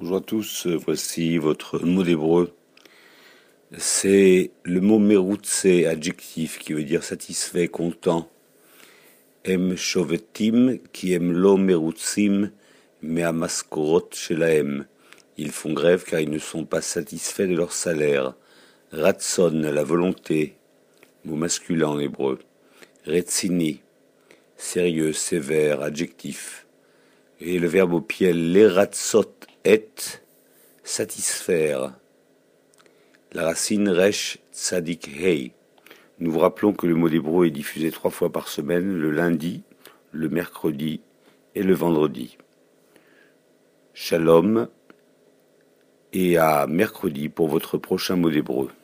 Bonjour à tous, voici votre mot d'hébreu. C'est le mot meroutse, adjectif, qui veut dire satisfait, content. Em shovetim, qui aiment lo meroutsim, mais à maskorot shelaem. Ils font grève car ils ne sont pas satisfaits de leur salaire. Ratson, la volonté, mot masculin en hébreu. Retsini, sérieux, sévère, adjectif. Et le verbe au pied, leratsot et, satisfaire. La racine resh tzadik hei. Nous vous rappelons que le mot d'hébreu est diffusé 3 fois par semaine, le lundi, le mercredi et le vendredi. Shalom et à mercredi pour votre prochain mot d'hébreu.